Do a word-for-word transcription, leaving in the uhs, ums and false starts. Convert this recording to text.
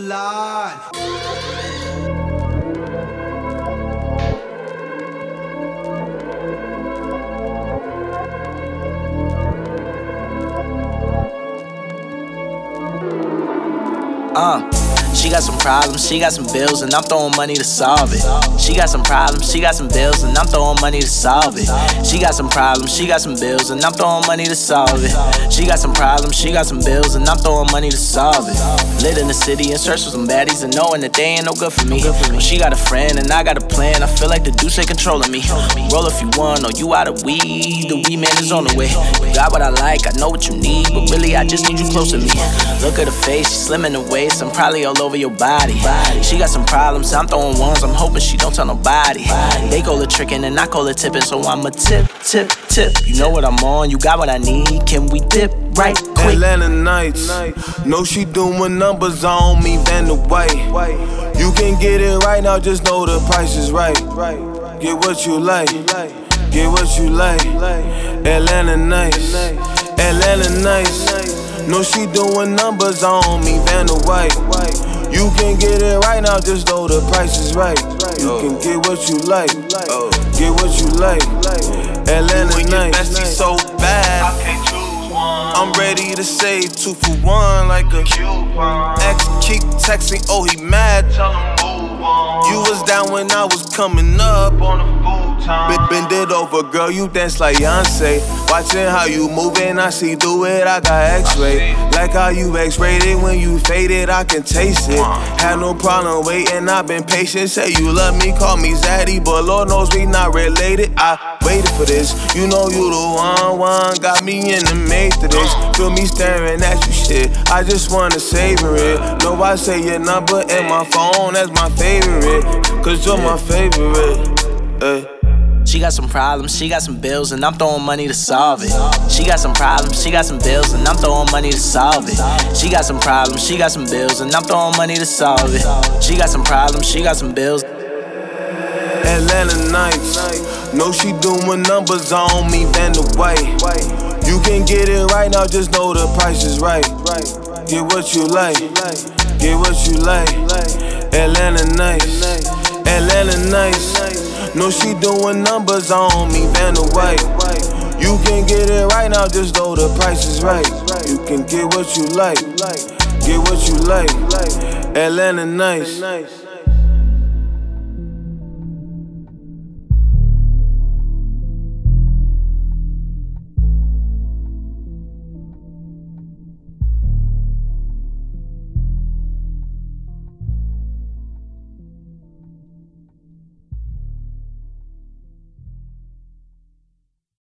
Lord. Uh, she got some problems, she got some bills, and I'm throwing money to solve it. She got some problems, she got some bills, and I'm throwing money to solve it. She got some problems, she got some bills, and I'm throwing money to solve it. She got some problems, she got some bills, and I'm throwing money to solve it. Lit in the city in search of some baddies and knowing that they ain't no good for me. When she got a friend and I got a plan, I feel like the deuce ain't controlling me. Roll if you want, or you out of weed, the weed man is on the way. You got what I like, I know what you need, but really I just need you close to me. Look at her face, she's slim in the waist, I'm probably all over your body. She got some problems, I'm throwing ones, I'm hoping she don't tell nobody. They call it tricking and I call it tipping, so I'ma tip, tip, tip. You know what I'm on, you got what I need, can we dip right quick? Atlanta Nights, know she doing numbers on me, Van the White. You can get it right now, just know the price is right. Get what you like, get what you like. Atlanta Nights, Atlanta Nights, know she doing numbers on me, Van the White. You can get it right now, just know the price is right. You can get what you like, get what you like. Atlanta Nights, so bad, I'm ready to save two for one like a ex keep texting, oh he mad. You was down when I was coming up. Bend, bend it over, girl, you dance like Beyonce. Watching how you moving, I see through it, I got x-ray. Like how you x-rated, when you faded, I can taste it. Had no problem waiting, I've been patient. Say you love me, call me Zaddy, but Lord knows we not related. I waited for this, you know you the one, one. Got me in the matrix, feel me staring at you shit. I just wanna savor it. Know I say your number in my phone, that's my favorite. Cause you're my favorite, ay. She got some problems, she got some bills, and I'm throwing money to solve it. She got some problems, she got some bills, and I'm throwing money to solve it. She got some problems, she got some bills, and I'm throwing money to solve it. She got some problems, she got some bills. Atlanta Nights, know she doing numbers on me, Van the White. You can get it right now, just know the price is right. Get what you like, get what you like. Atlanta Nights, Atlanta Nights, know she doing numbers on me, Van the White. You can get it right now, just know the price is right. You can get what you like, get what you like. Atlanta Nights.